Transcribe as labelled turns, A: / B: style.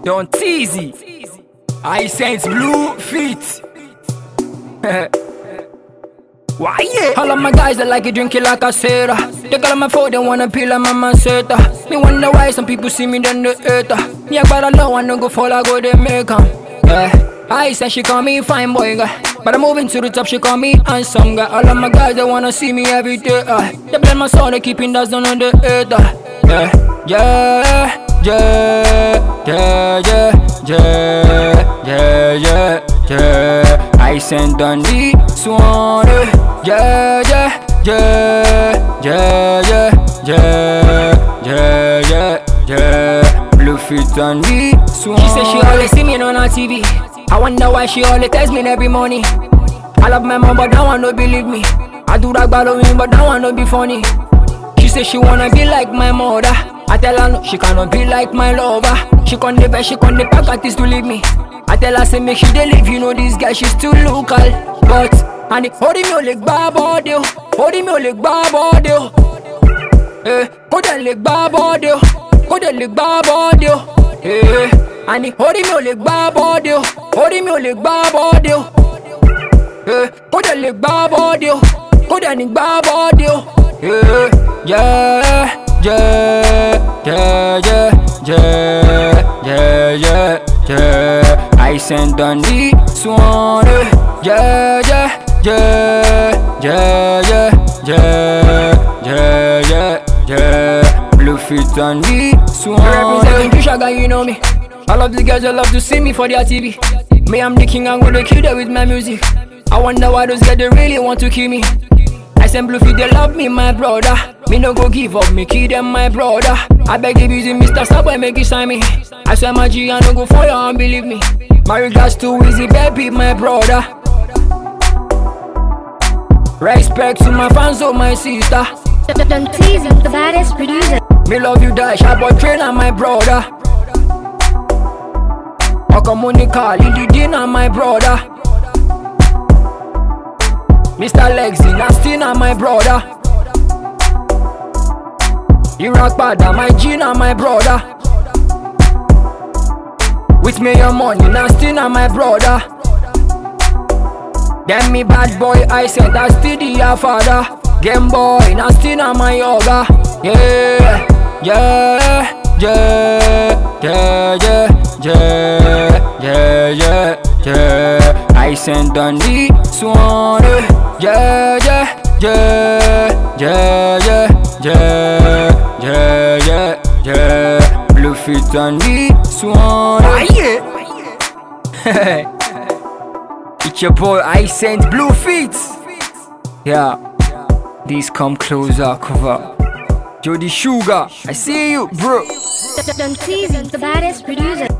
A: Don't tease it. I sense blue feet. Why yeah? All of my guys that like it, drink it like I said. They got on my phone, they wanna peel like my man said. Me wonder why some people see me then they hate. Me I got a low, I no go fall, I go they make 'em. Yeah. I said she call me fine boy guy, but I'm moving to the top, she call me handsome guy. All of my guys they wanna see me every day. They blame my soul, they keeping dust down on the earth. Yeah, yeah, yeah, yeah, yeah, yeah, yeah, yeah. I sent on this one. Yeah, yeah, yeah, yeah, yeah, yeah, yeah, yeah, yeah. Blue feet on this one. She said she always see me on her TV. I wonder why she always text me every morning. I love my mom, but that one don't believe me. I do that Halloween, but that one don't be funny. She say she wanna be like my mother. I tell her no, she cannot be like my lover. She con the best, she con the pack artist to leave me. I tell her say make she dey leave, you know this guy she's too local. But and it hold me like babodeo, hold me like babodeo. Hold her like babodeo, hold her like babodeo. And it hold me like babodeo, hold me like babodeo. Hold her like babodeo, hold her like babodeo. Yeah, yeah, yeah, yeah, yeah, yeah, yeah, yeah. I sent on this one. Yeah, yeah, yeah, yeah, yeah, yeah, yeah, yeah, yeah. Blue feet on this one. Representing Kishaga, you know me. I love the girls that love to see me for their TV. Me, I'm the king, I'm gonna kill them with my music. I wonder why those guys they really want to kill me. I send blue feet, they love me, my brother. Me no go give up, me kill them, my brother. I beg you, busy Mr. Starboy, make you sign me. I swear my G, I no go for you, and believe me. My regards to Easy Baby, my brother. Respect to my fans, oh my sister.
B: Don't tease him, the baddest producer.
A: Me love you, Dash, I boy trainer, my brother. Monica, Lily Dina, my brother. Mr. Lexi, Nastina, my brother. Iraq Pada, my Gina, my brother. With me your money, Nastina, my brother. Then me bad boy, I said that's steady, your father. Game boy, Nastina, my yoga. Yeah, yeah, yeah, yeah, yeah, yeah, yeah, yeah, yeah. I sent on this one. Yeah, yeah, yeah, yeah, yeah, yeah, yeah, yeah, yeah. Blue feet on this one. Yeah. It's your boy, I sent Blue feet. Yeah. These come closer, cover. Jody Sugar, I see you, bro.
B: Don't tease him, the baddest producer.